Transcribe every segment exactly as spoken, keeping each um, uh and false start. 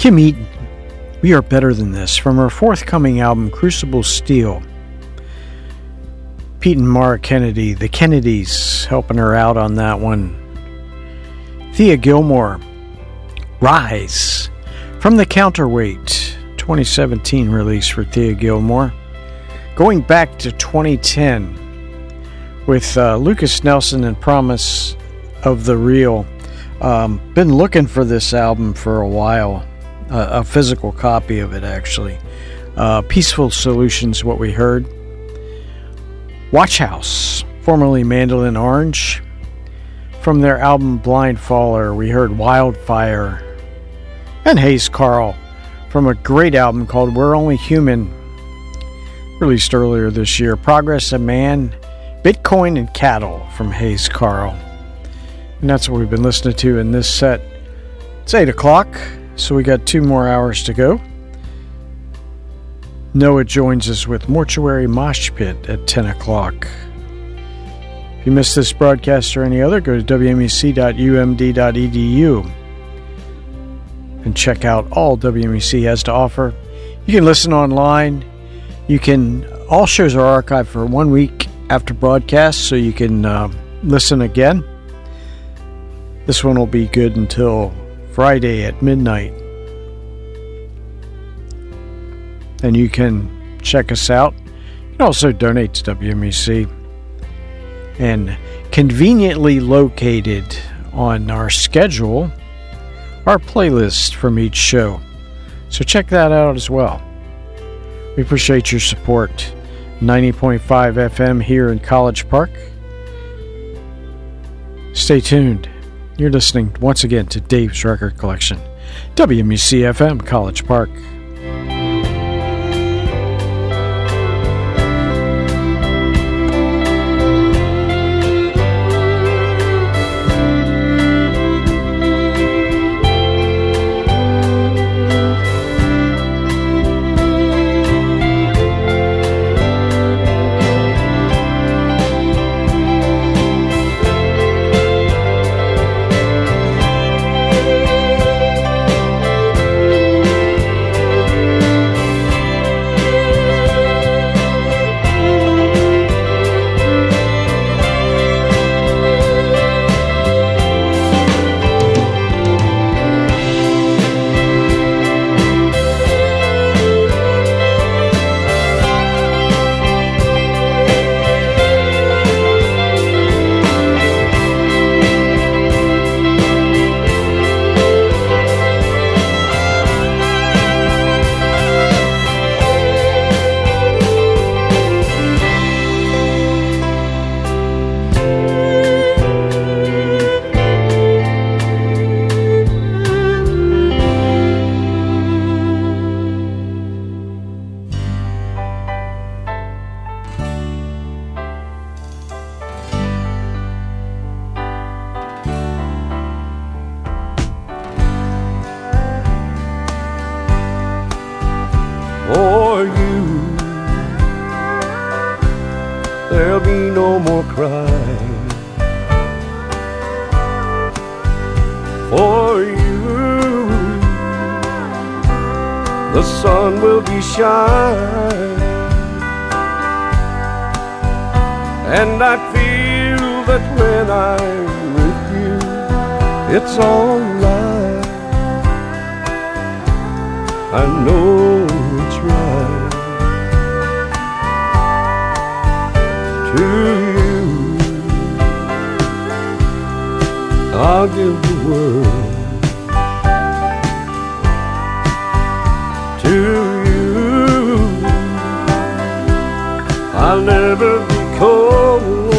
Kim Eaton, We Are Better Than This, from her forthcoming album Crucible Steel. Pete and Mara Kennedy, the Kennedys, helping her out on that one. Thea Gilmore, Rise, from the Counterweight, twenty seventeen release for Thea Gilmore. Going back to twenty ten with uh, Lucas Nelson and Promise of the Real. Um, been looking for this album for a while, uh, a physical copy of it actually. Uh, Peaceful Solutions, what we heard. Watch House, formerly Mandolin Orange. From their album Blind Faller, we heard Wildfire. And Hayes Carll, from a great album called We're Only Human, released earlier this year. Progress of Man, Bitcoin and Cattle from Hayes Carll. And that's what we've been listening to in this set. It's eight o'clock, so we got two more hours to go. Noah joins us with Mortuary Mosh Pit at ten o'clock. If you missed this broadcast or any other, go to w m e c dot u m d dot e d u and check out all W M E C has to offer. You can listen online. You can, all shows are archived for one week after broadcast, so you can uh, listen again. This one will be good until Friday at midnight. And you can check us out. You can also donate to W M E C. And conveniently located on our schedule, our playlist from each show. So check that out as well. We appreciate your support. ninety point five F M here in College Park. Stay tuned. You're listening once again to Dave's Record Collection. W M E C F M, College Park. And I feel that when I'm with you, it's alright. I know it's right. To you, I'll give the world. To you, I'll never be cold.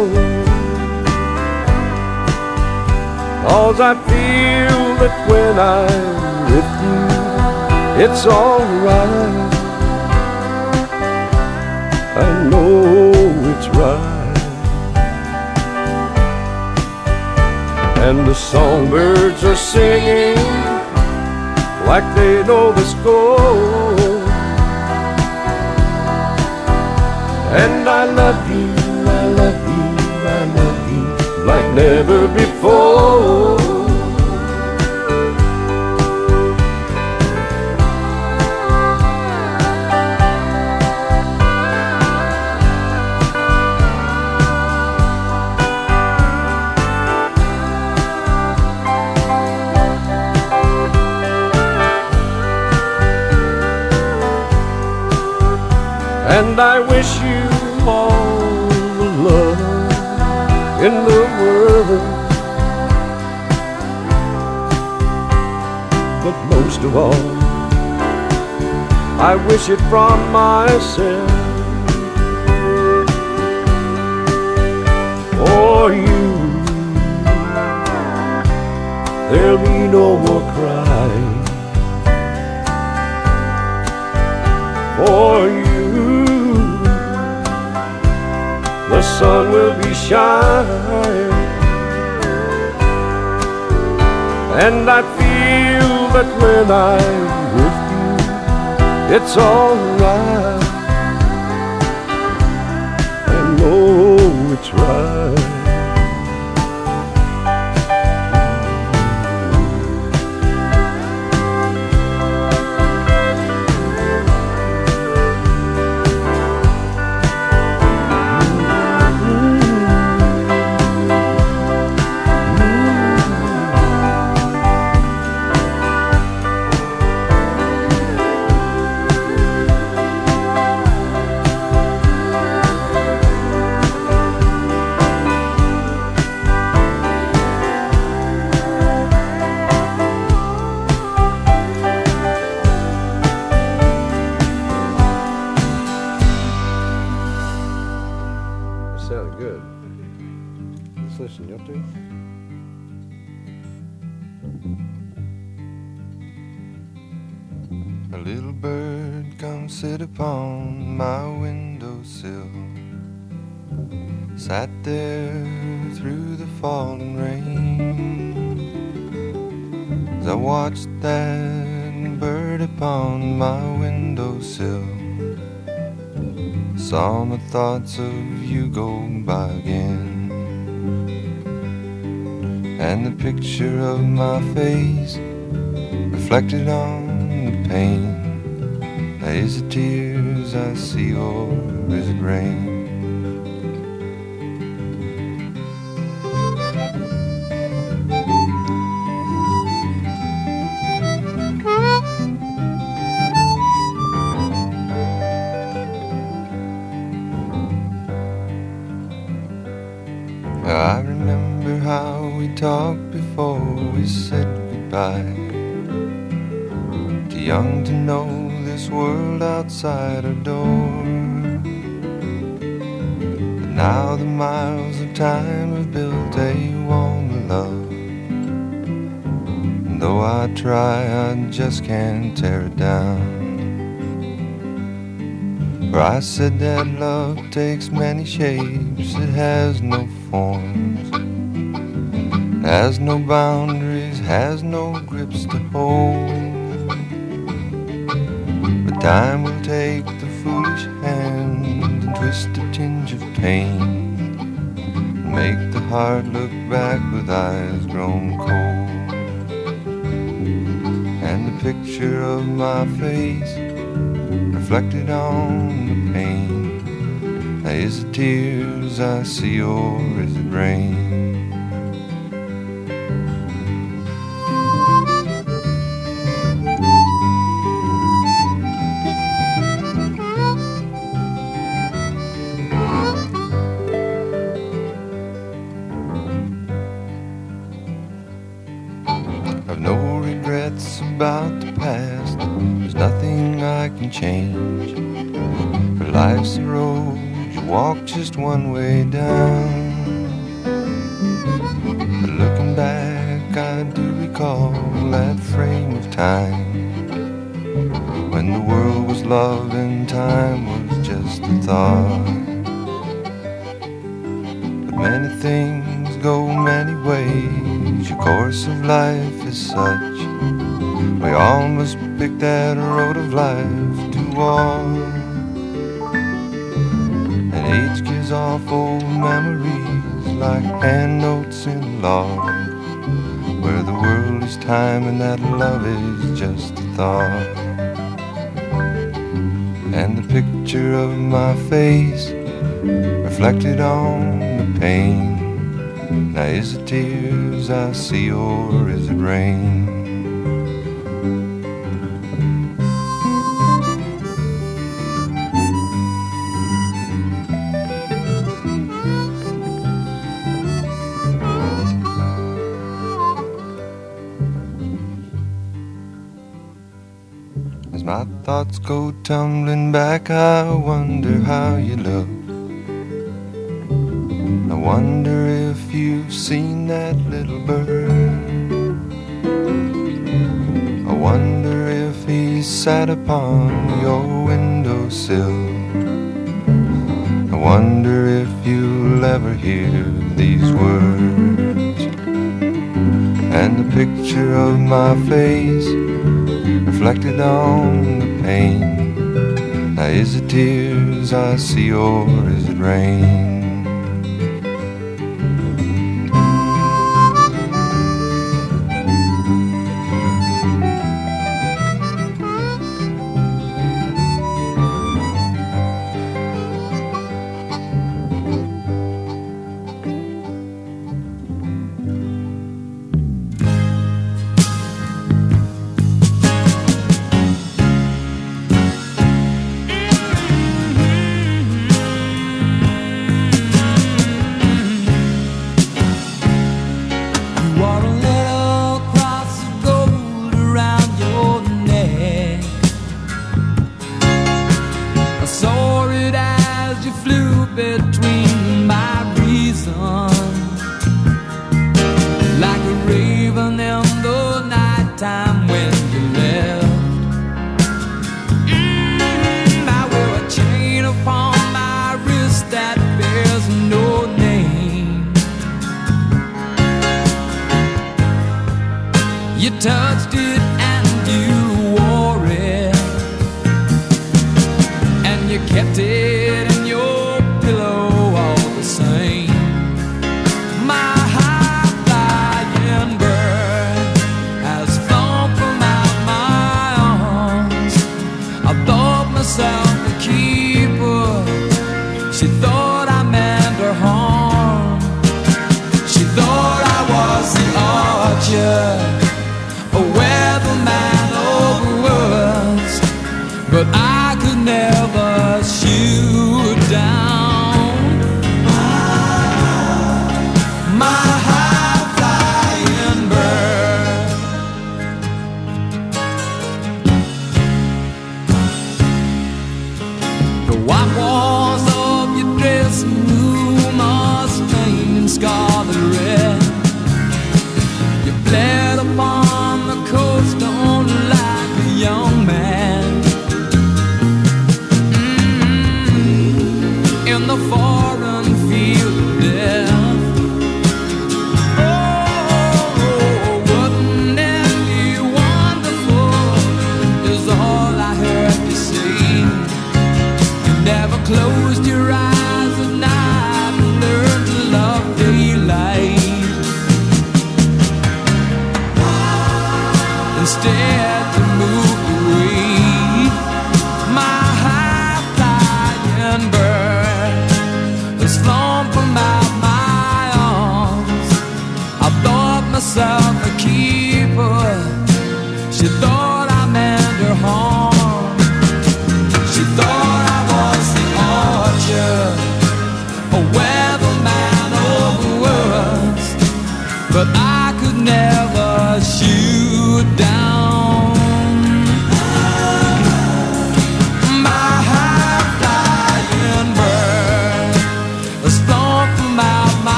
'Cause I feel that when I'm with you, it's alright. I know it's right. And the songbirds are singing like they know the score. And I love you, I love you, I love you like never before. And I wish you all the love in the world. But most of all, I wish it from myself. For you, there'll be no more crying. For you, the sun will be shining. And I feel that when I'm with you, it's alright. I know it's right. Sounded good. Let's listen, you two. A little bird come sit upon my windowsill, sat there through the falling rain. As I watched that bird upon my windowsill, saw my thoughts of you go by again. And the picture of my face reflected on the pain. Is it tears I see or is it rain? I remember how we talked before we said goodbye. Too young to know this world outside our door, but now the miles of time have built a wall of love. And though I try, I just can't tear it down. For I said that love takes many shapes, it has no forms, has no boundaries, has no grips to hold. But time will take the foolish hand and twist a tinge of pain, and make the heart look back with eyes grown cold. And the picture of my face reflected on the pain. Is it tears I see or is it rain? I've no regrets about the past, there's nothing I can change. For life's a road you walk just one way down. But looking back, I do recall that frame of time when the world was love and time was just a thought. But many things go many ways, your course of life is such. We all must pick that road of life to walk. And age gives off old memories like hand notes in a log, where the world is time and that love is just a thought. And the picture of my face reflected on the pain. Now is it tears I see or is it rain? my thoughts go tumbling back, I wonder how you love. I wonder if you've seen that little bird. I wonder if he sat upon your windowsill. I wonder if you'll ever hear these words. And the picture of my face reflected on the pane. Now is it tears I see or is it rain?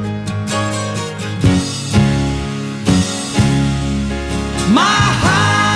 My heart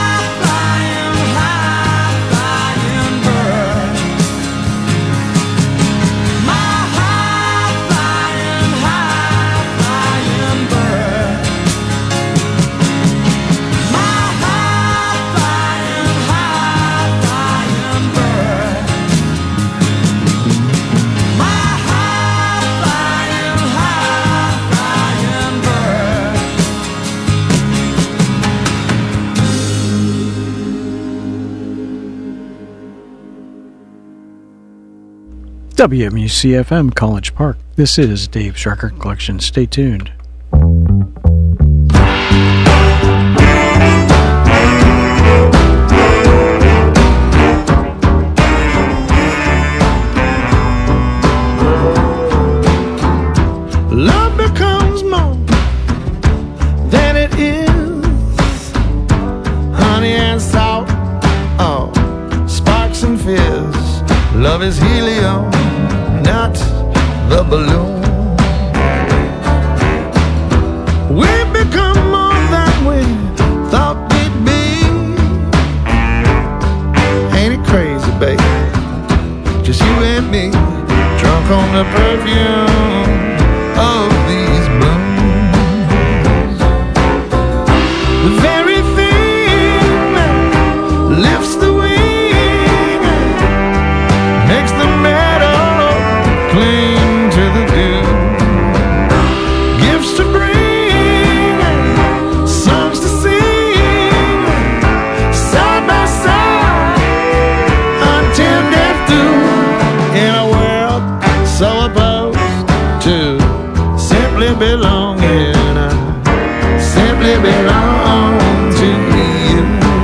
W M U C F M, College Park. This is Dave's Record Collection. Stay tuned. Love becomes more than it is. Honey and salt, oh, sparks and fizz. Love is helium, not the balloon. We've become more than we thought we'd be. Ain't it crazy, baby? Just you and me, drunk on the perfume of these blooms. The very thing that lifts the wing makes the meadow cling to the dew. Gifts to bring, songs to sing, side by side until death do. In a world so opposed to simply belonging, I simply belong to you.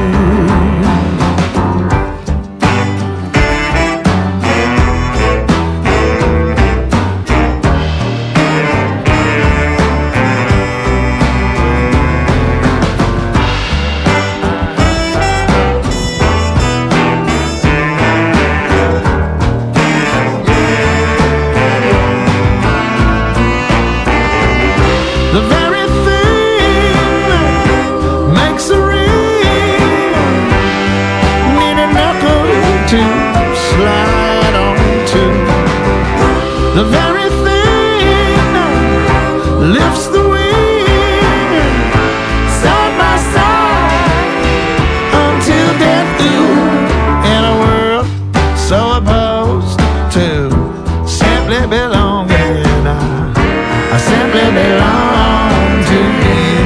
The very thing that makes a ring need a knuckle to slide onto. The very thing that lifts the wing side by side until death do. In a world so opposed to simply belonging, I, I simply belong to you.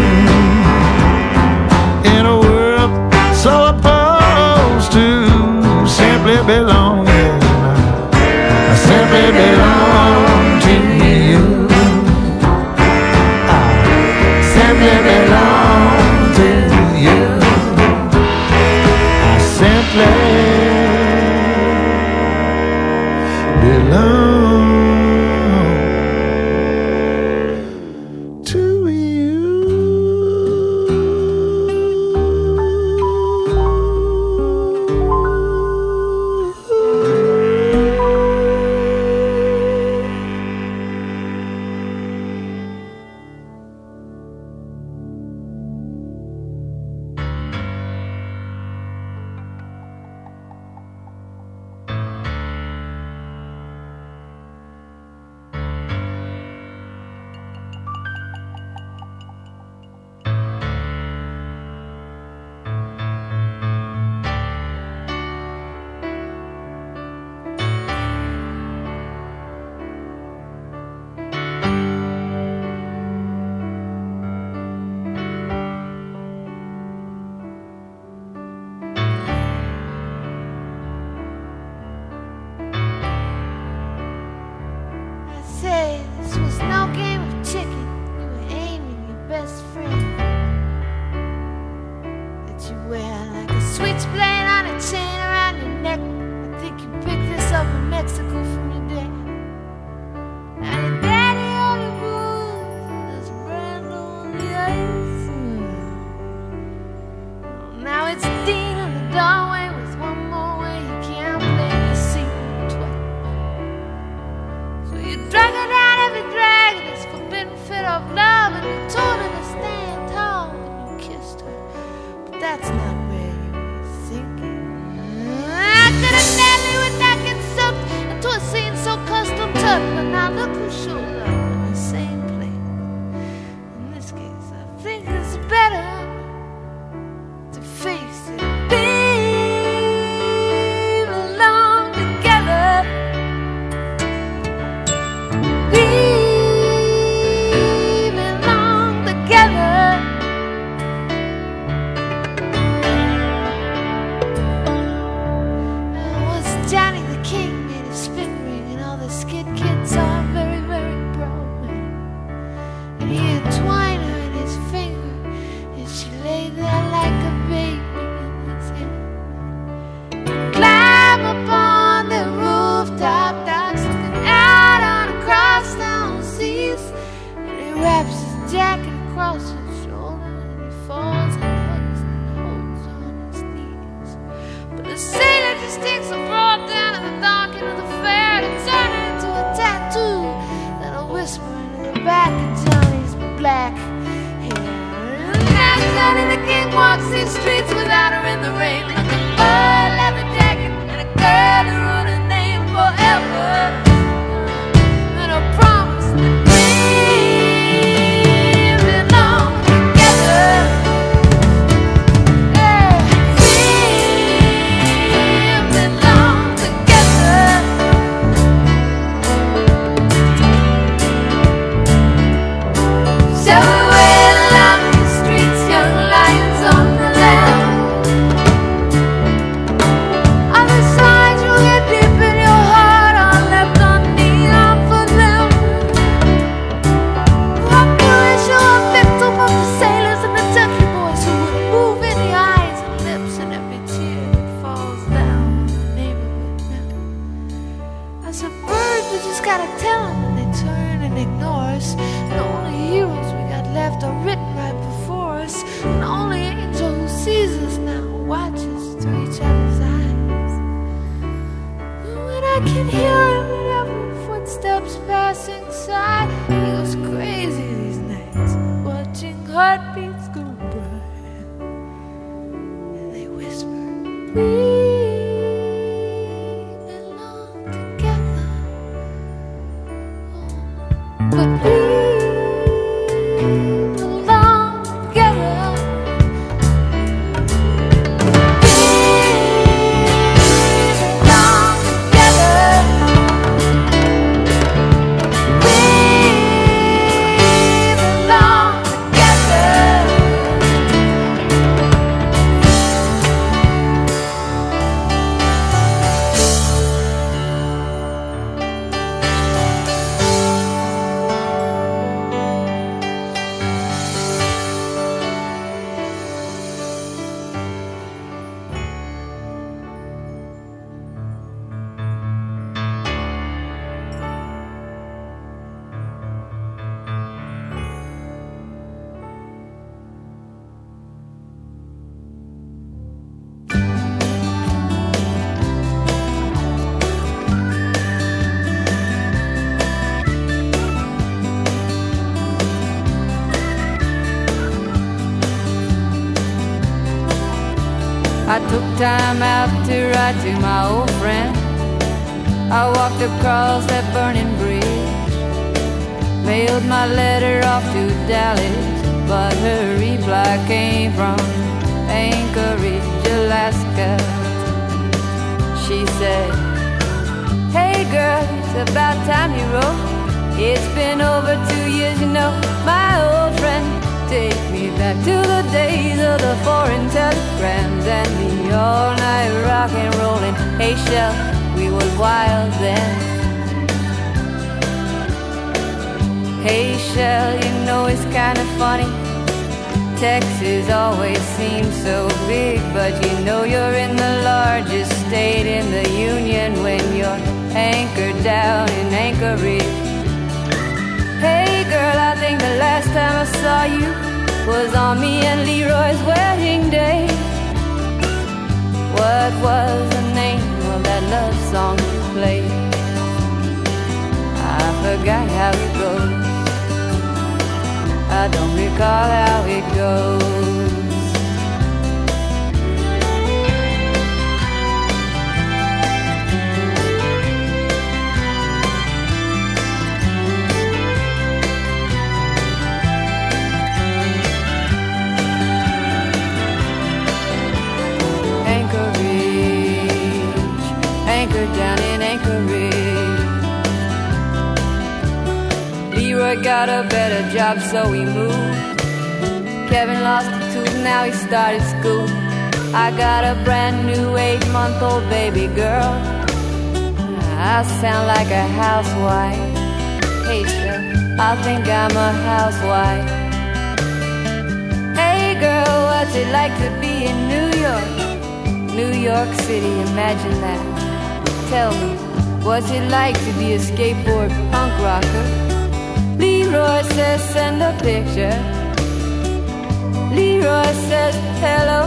In a world so opposed to simply belonging, I simply belong to you. I simply belong to you. I simply belong to you. I say this was no game of chicken. You were aiming your best friend that you wear like a switchblade on a chain around your neck. I think you picked this up in Mexico from your dad. Now your daddy only moved this brand on the ice. Now it's Dean in the doorway with one more way. You can't play your seat twice. So you drag her down every drag in this forbidden fit of love, and you told her to stand tall when you kissed her. But that's not where you were thinking. I could have nailed you with that get soaked into a scene so custom tough, but now look who shows up in the same place. In this case, I think it's better to face it. We belong together. We belong together. Once Johnny the King made a spit ring and all the Johnny the King walks these streets without her in the rain. Look at her leather jacket and a girl who wrote her name forever. And a promise that we belong together. Yeah, we belong together. So we're along the streets, young lions on the lamb. Other sides will get deep in your heart, all left on neon for them. What you wish you were a victim of the sailors and the turkey boys who would move in the eyes and lips and every tear that falls down in the neighborhood now. As a bird, we just gotta tell them when they turn and ignore us. The only heroes we got left are written right before us. And the only angel who sees us now watches through each other's eyes. And when I can hear him at every footsteps passing side, he goes crazy these nights, watching heartbeats go by. And they whisper, we belong together. But we belong together. We belong together. We belong together. I took time out to write to my old friend. I walked across that burning bridge, mailed my letter off to Dallas, but her reply came from Anchorage, Alaska. She said, hey girl, it's about time you wrote. It's been over two years, you know, my old friend. Take me back to the days of the foreign telegrams and the all-night rock and rollin'. Hey, Shell, we was wild then. Hey, Shell, you know it's kinda funny. Texas always seems so big, but you know you're in the largest state in the union when you're anchored down in Anchorage. Hey girl, I think the last time I saw you was on me and Leroy's wedding day. What was the name of that love song you played? I forgot how it goes. I don't recall how it goes. Anchored down in Anchorage. Leroy got a better job, so he moved. Kevin lost a tooth, now he started school. I got a brand new eight-month-old baby girl. I sound like a housewife. Hey, sir, I think I'm a housewife. Hey, girl, what's it like to be in New York? New York City, imagine that. Tell me, what's it like to be a skateboard punk rocker? Leroy says send a picture. Leroy says hello.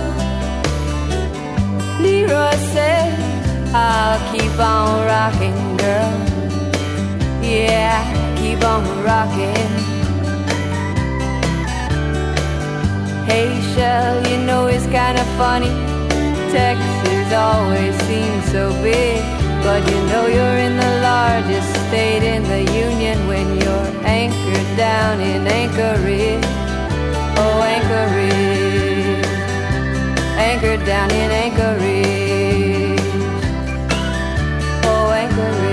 Leroy says I'll keep on rocking, girl. Yeah, keep on rocking. Hey Shell, you know it's kinda funny, Texas always seems so big, but you know you're in the largest state in the union when you're anchored down in Anchorage. Oh, Anchorage, anchored down in Anchorage. Oh, Anchorage.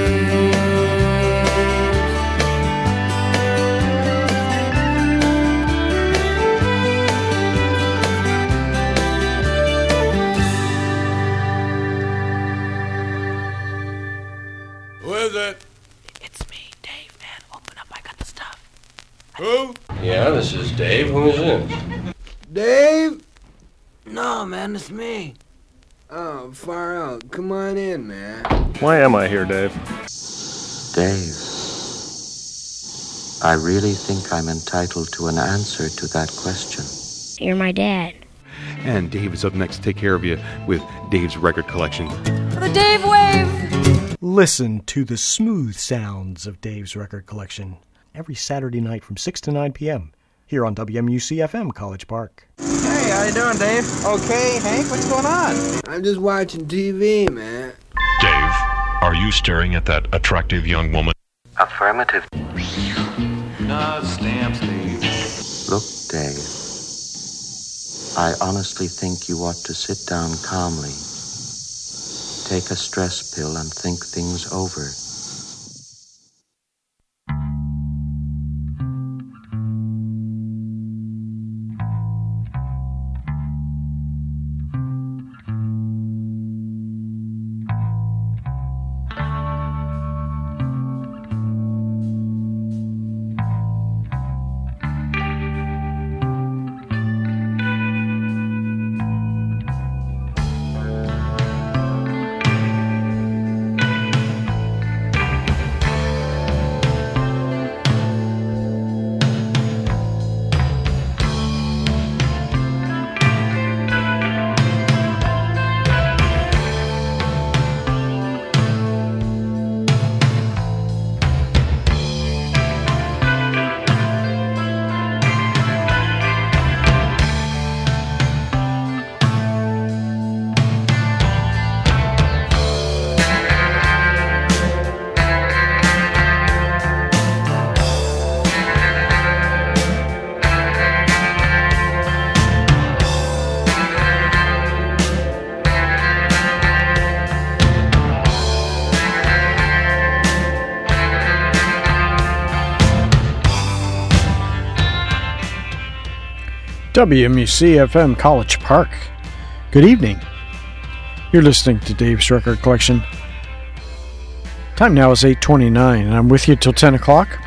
Who is it? It's me, Dave, man. Open up, I got the stuff. Who? Yeah, this is Dave. Who is it? Dave? No, man, it's me. Oh, far out. Come on in, man. Why am I here, Dave? Dave, I really think I'm entitled to an answer to that question. You're my dad. And Dave is up next to take care of you with Dave's Record Collection. The Dave Wave! Listen to the smooth sounds of Dave's Record Collection every Saturday night from six to nine p.m. here on W M U C F M College Park. Hey, how you doing, Dave? Okay, Hank, what's going on? I'm just watching T V, man. Dave, are you staring at that attractive young woman? Affirmative. No stamps, Dave. Look, Dave, I honestly think you ought to sit down calmly, take a stress pill, and think things over. W M U C F M College Park. Good evening. You're listening to Dave's Record Collection. Time now is eight twenty-nine, and I'm with you till ten o'clock.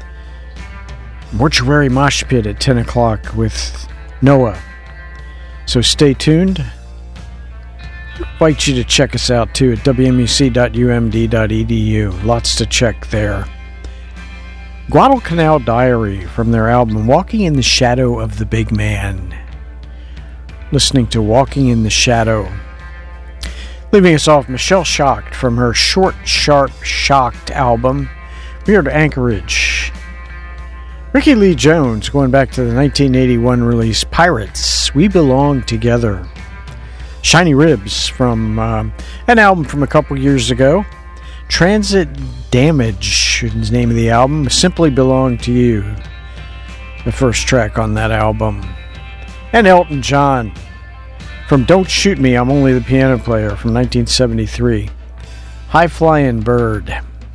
Mortuary Mosh Pit at ten o'clock with Noah. So stay tuned. I invite you to check us out too at w m u c dot u m d dot e d u. Lots to check there. Guadalcanal Diary from their album Walking in the Shadow of the Big Man. Listening to Walking in the Shadow. Leaving us off, Michelle Shocked from her Short, Sharp, Shocked album, Weird Anchorage. Ricky Lee Jones, going back to the nineteen eighty-one release Pirates, We Belong Together. Shiny Ribs from um, an album from a couple years ago. Transit Damage is the name of the album. Simply Belong to You, the first track on that album. And Elton John from Don't Shoot Me, I'm Only the Piano Player from nineteen seventy-three. High Flying Bird.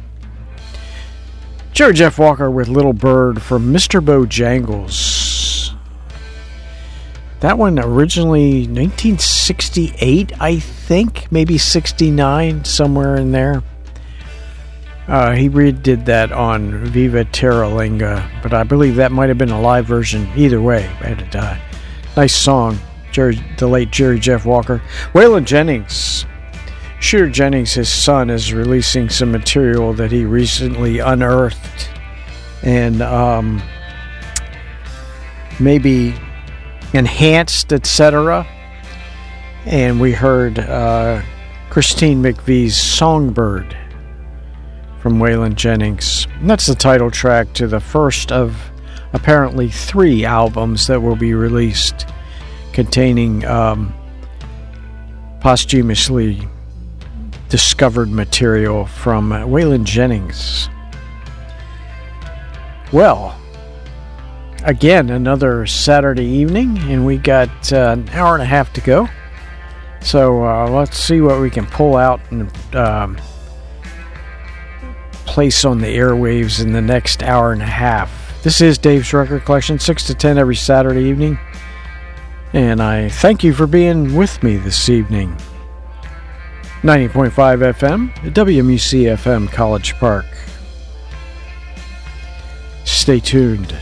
Jerry Jeff Walker with Little Bird from Mister Bojangles. That one originally nineteen sixty-eight, I think, maybe sixty-nine, somewhere in there. Uh, he redid that on Viva Terralinga, but I believe that might have been a live version. Either way, had a uh, nice song. Jerry, the late Jerry Jeff Walker. Waylon Jennings. Shooter Jennings, his son, is releasing some material that he recently unearthed and um, maybe enhanced, et cetera. And we heard uh, Christine McVie's Songbird from Waylon Jennings. And that's the title track to the first of apparently three albums that will be released containing um, posthumously discovered material from uh, Waylon Jennings. Well, again, another Saturday evening, and we got uh, an hour and a half to go. So uh, let's see what we can pull out and um, place on the airwaves in the next hour and a half. This is Dave's Record Collection, six to ten every Saturday evening. And I thank you for being with me this evening. ninety point five F M, W M U C F M, College Park. Stay tuned.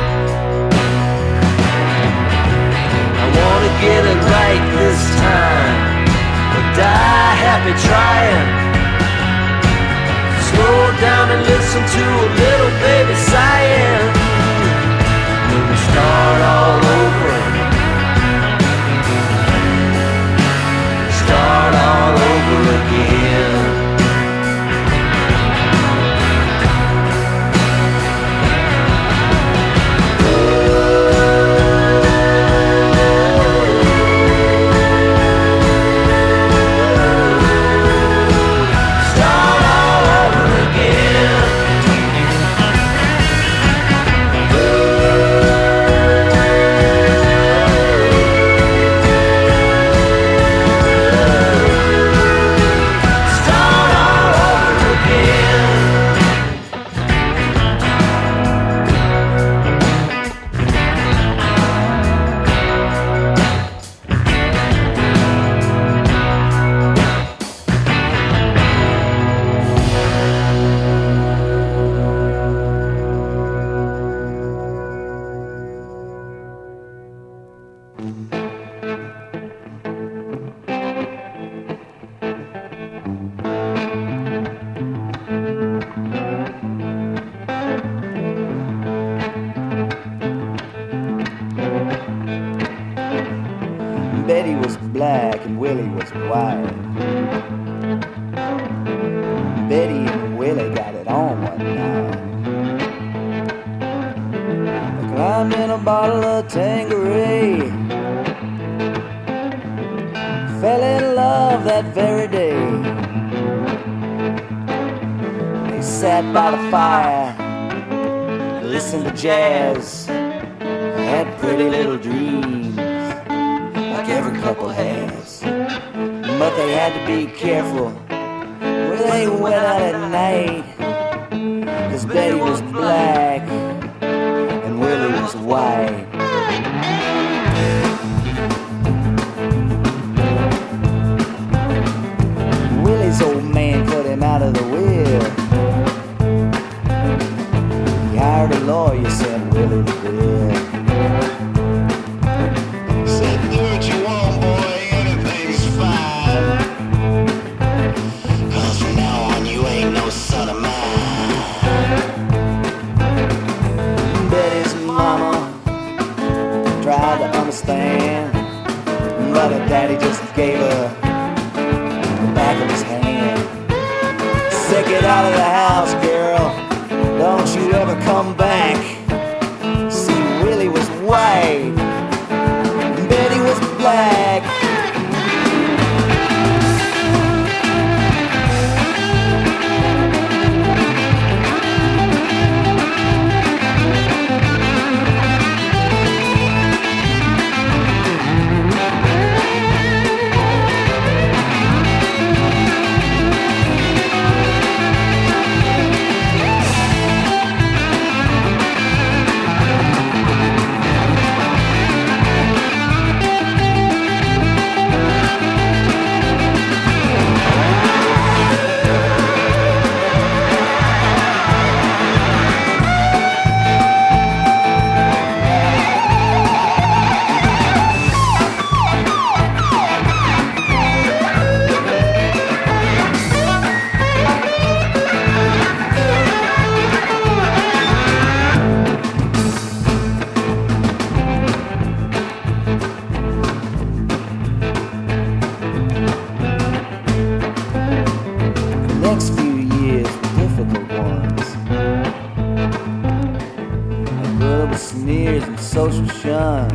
Get it right this time. down and listen to a little baby sighing. Maybe start all over. Start all over again. Betty was black and Willie was white. Betty and Willie got it on one night. They climbed in a bottle of Tanqueray, fell in love that very day. They sat by the fire, listened to jazz, had pretty little dreams like every couple has. But they had to be careful when they went out at night, 'cause Betty was black and Willie was white. Willie's old man cut him out of the will. He hired a lawyer, sent Willie to jail. Said, do what you want, boy, anything's fine. 'Cause from now on you ain't no son of mine. Betty's mama tried to understand, but her daddy just gave her the back of his hand. Said, get out of the house, girl, don't you ever come back. See, Willie was white, Betty was black. Social shuns.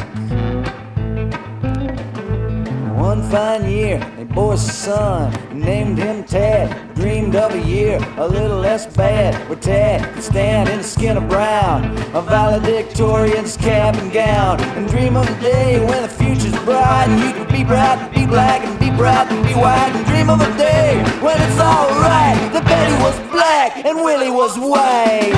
One fine year, they bore a son, named him Tad. Dreamed of a year a little less bad, where Tad could stand in the skin of brown, a valedictorian's cap and gown, and dream of a day when the future's bright, and you can be bright and be black and be bright and be white, and dream of a day when it's all right. That Betty was black and Willie was white.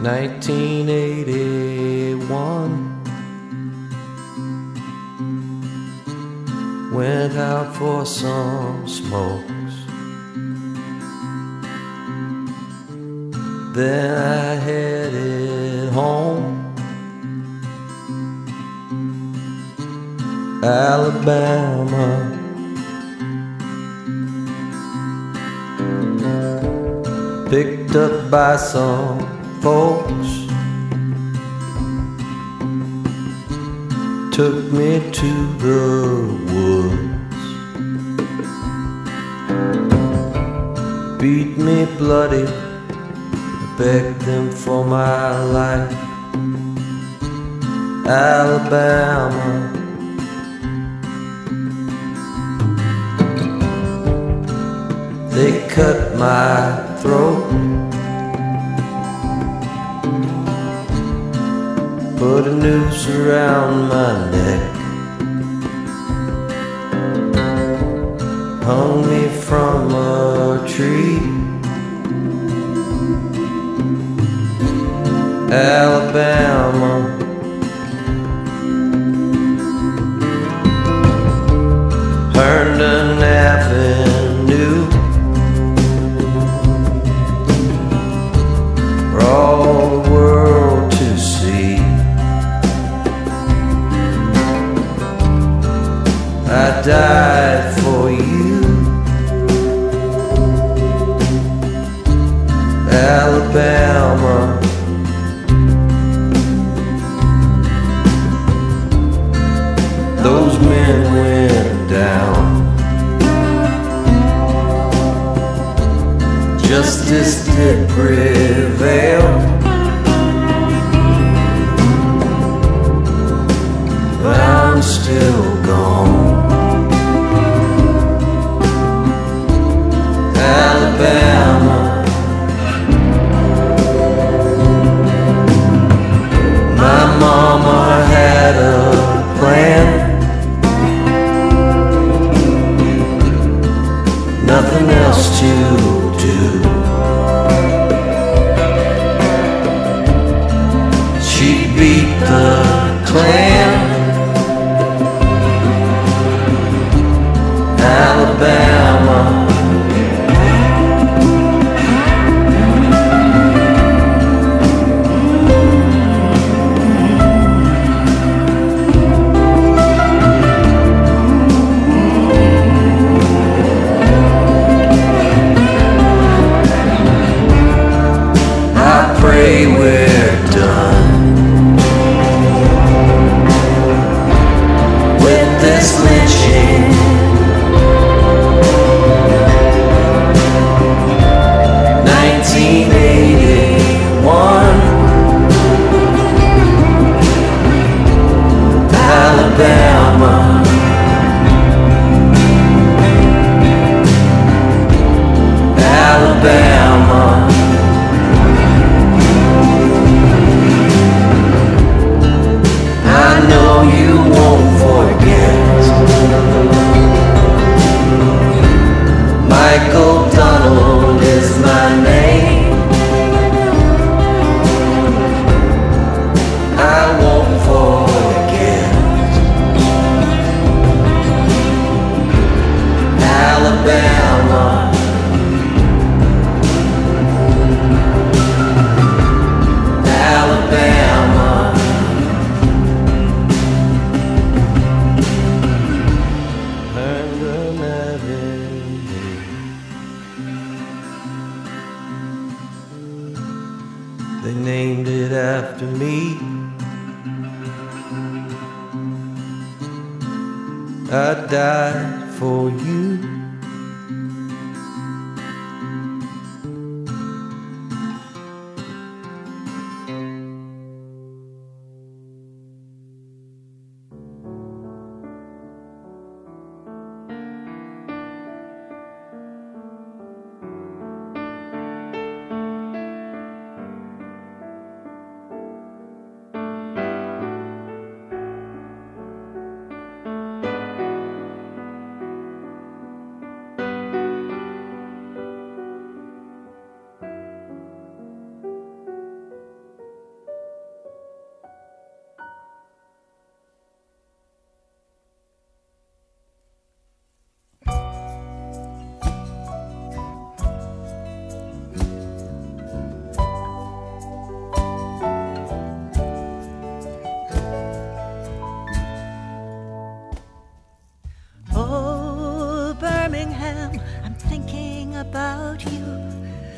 nineteen eighty-one. Went out for some smokes. Then I headed home, Alabama. Picked up by some folks, took me to the woods, beat me bloody, begged them for my life, Alabama. They cut my throat, put a noose around my neck, hung me from a tree, Alabama. Herndon Avenue, for all the world to see. I died for you, Alabama. Those men went down, justice did prevail, but I'm still gone, Alabama. My mama had a plan, nothing else to do. She beat the Klan, Alabama. I pray we're done with this lynching. nineteen eighty-one, Alabama. Alabama. I know you won't forget Michael Donald is my name. I won't forget Alabama. Alabama. Herndon Avenue. They named it after me. I died for you.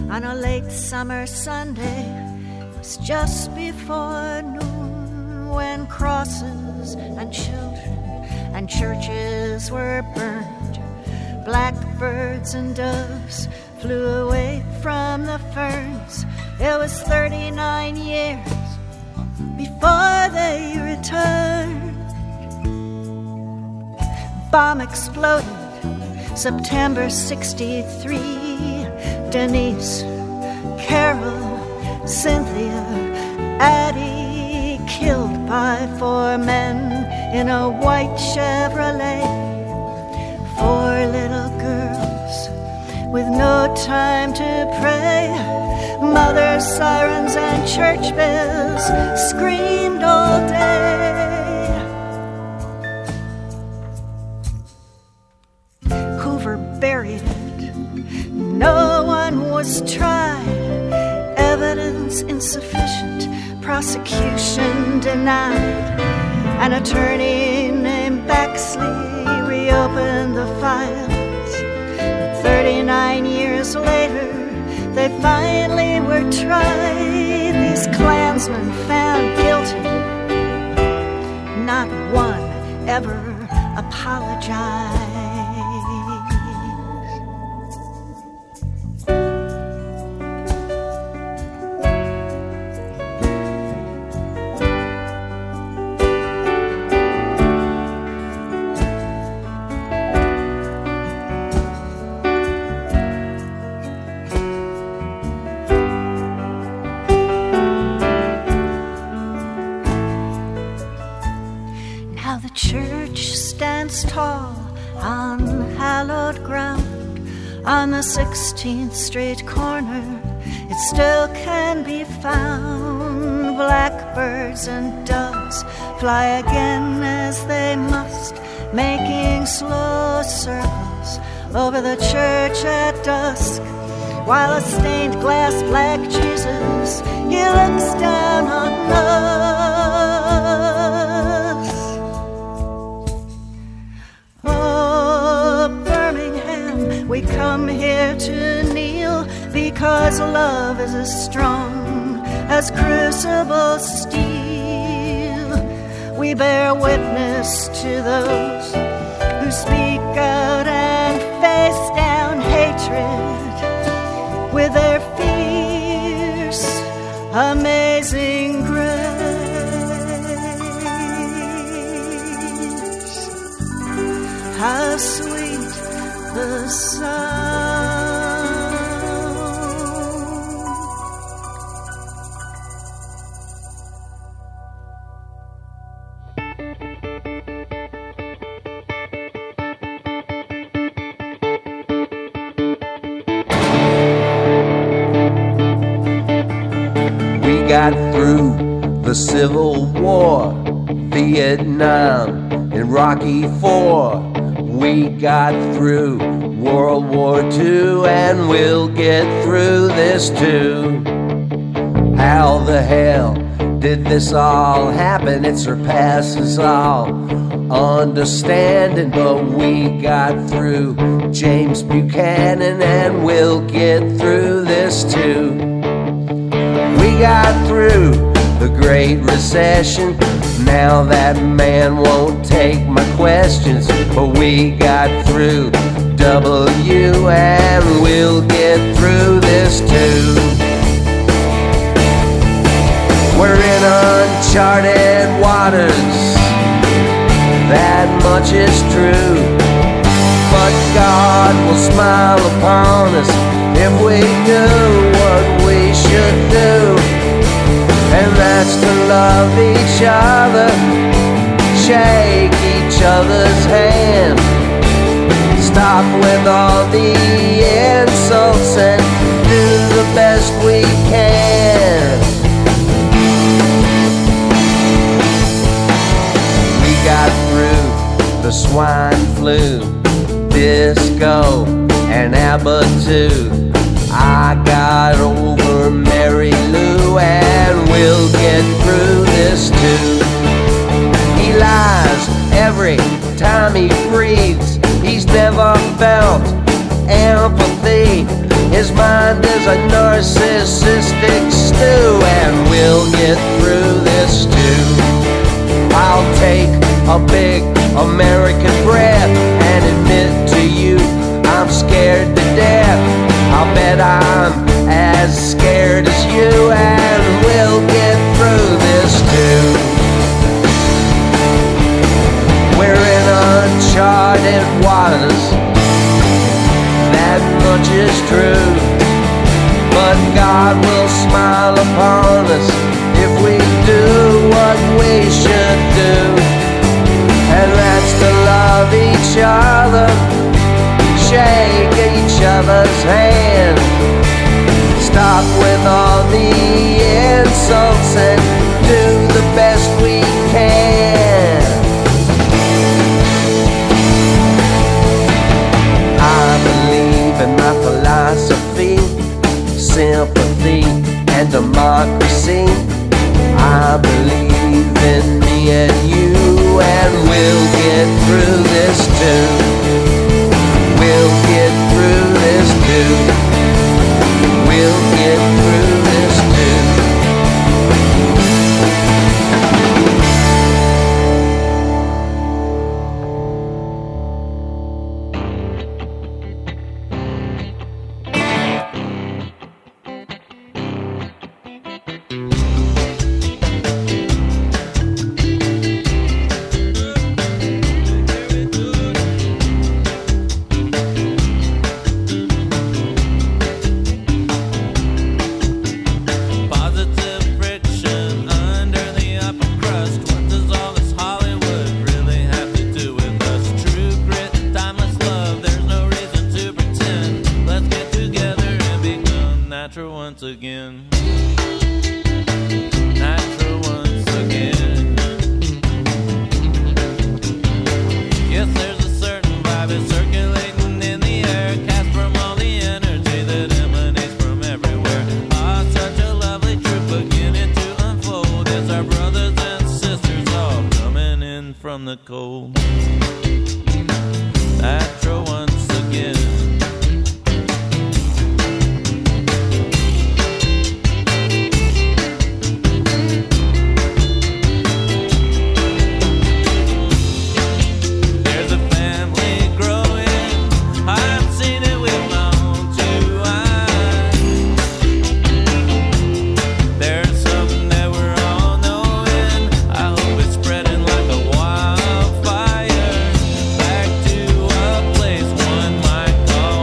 on a late summer Sunday. It was just before noon when crosses and children and churches were burned. Blackbirds and doves flew away from the ferns. It was thirty-nine years before they returned. Bomb exploded September sixty-three. Denise, Carol, Cynthia, Addie, killed by four men in a white Chevrolet. Four little girls with no time to pray. Mother sirens and church bells screamed all day. Hoover buried it. No one was tried. Evidence insufficient. Prosecution denied. An attorney named Baxley reopened the files. Thirty-nine years later, they finally were tried. These Klansmen found guilty. Not one ever apologized. Tall on hallowed ground on the sixteenth Street corner, it still can be found. Blackbirds and doves fly again as they must, making slow circles over the church at dusk, while a stained glass black Jesus, he looks down on us. We come here to kneel because love is as strong as crucible steel. We bear witness to those who speak out and face down hatred with their fierce, amazing grace. How sweet the sound. We got through the Civil War, Vietnam and Rocky Four. We got through World War Two, and we'll get through this too. How the hell did this all happen? It surpasses all understanding, but we got through James Buchanan, and we'll get through this too. We got through the Great Recession. Now that man won't take my questions, but we got through W, and we'll get through this too. We're in uncharted waters, that much is true, but God will smile upon us if we do what we should do. And that's to love each other, shake each other's hand, stop with all the insults and do the best we can. We got through the swine flu, disco and ABBA too. I got over Mary Lou, and we'll get through this too. He lies every time he breathes. He's never felt empathy His mind is a narcissistic stew, and we'll get through this too. I'll take a big American breath and admit to you I'm scared to death. I'll bet I'm as scared as you, and we'll get through this too. We're in uncharted waters, that much is true. But God will smile upon us if we do what we should do, and that's to love each other, shake each other's hand, stop with all the insults and do the best we can. I believe in my philosophy, sympathy and democracy. I believe in me and you, and we'll get through this too. We'll get through this too. We'll get through this too. Back to a place one might call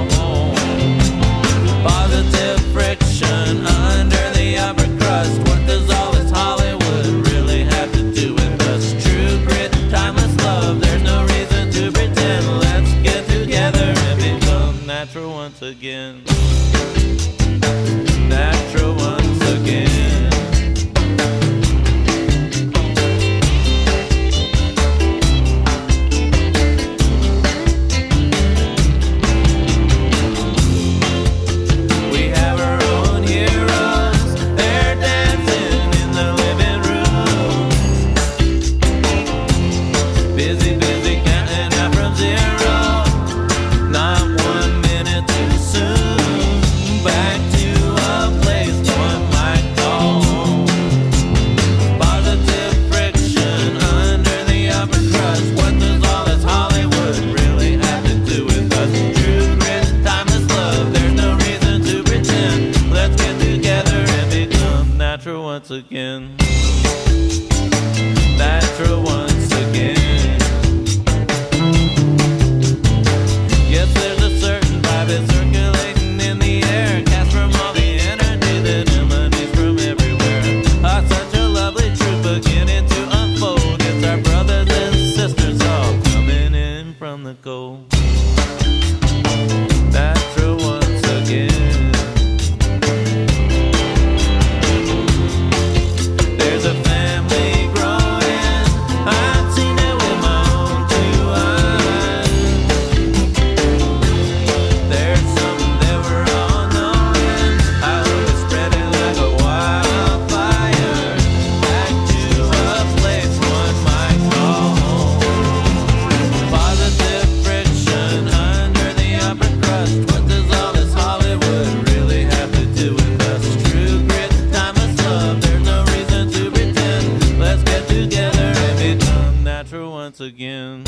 once again.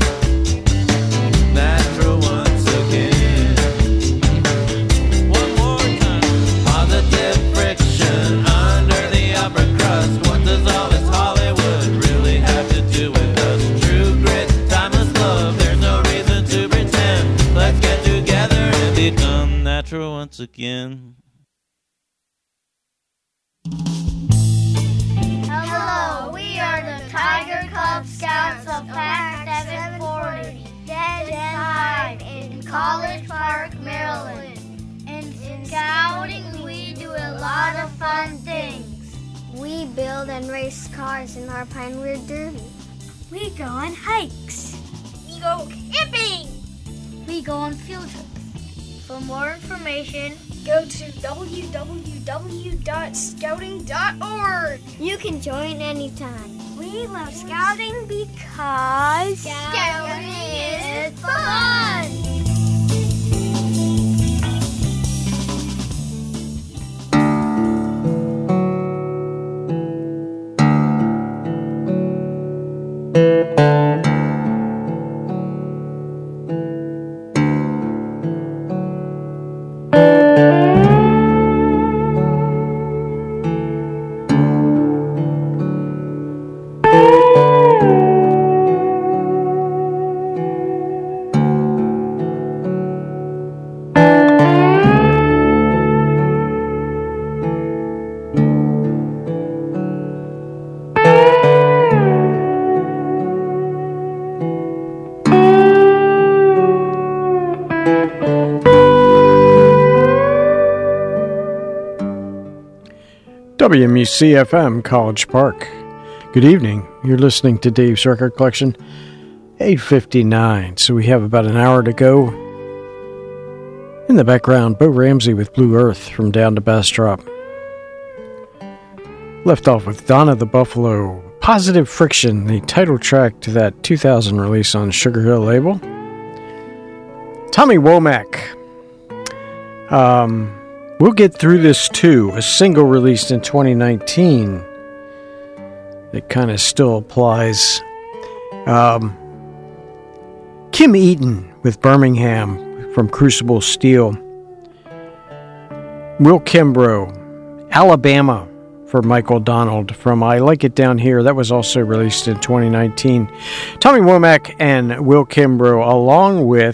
Natural once again. One more time. Positive friction under the upper crust. What does all this Hollywood really have to do with us? True grit, timeless love. There's no reason to pretend. Let's get together and become natural once again. Hello, we are the Tiger Cub Scouts of Pack seven forty, Den five in College Park, Maryland. In scouting, we do a lot of fun things. We build and race cars in our Pinewood Derby. We go on hikes. We go camping. We go on field trips. For more information, go to w w w dot scouting dot org. You can join anytime. We love scouting because scouting is fun. W M U C F M, College Park. Good evening. You're listening to Dave's Record Collection, eight fifty-nine. So we have about an hour to go. In the background, Bo Ramsey with Blue Earth from Down to Bastrop. Left off with Donna the Buffalo, Positive Friction, the title track to that two thousand release on Sugar Hill label. Tommy Womack. Um... We'll Get Through This Too, a single released in twenty nineteen that kind of still applies. Um, Kim Eaton with Birmingham from Crucible Steel. Will Kimbrough, Alabama for Michael Donald from I Like It Down Here. That was also released in twenty nineteen. Tommy Womack and Will Kimbrough along with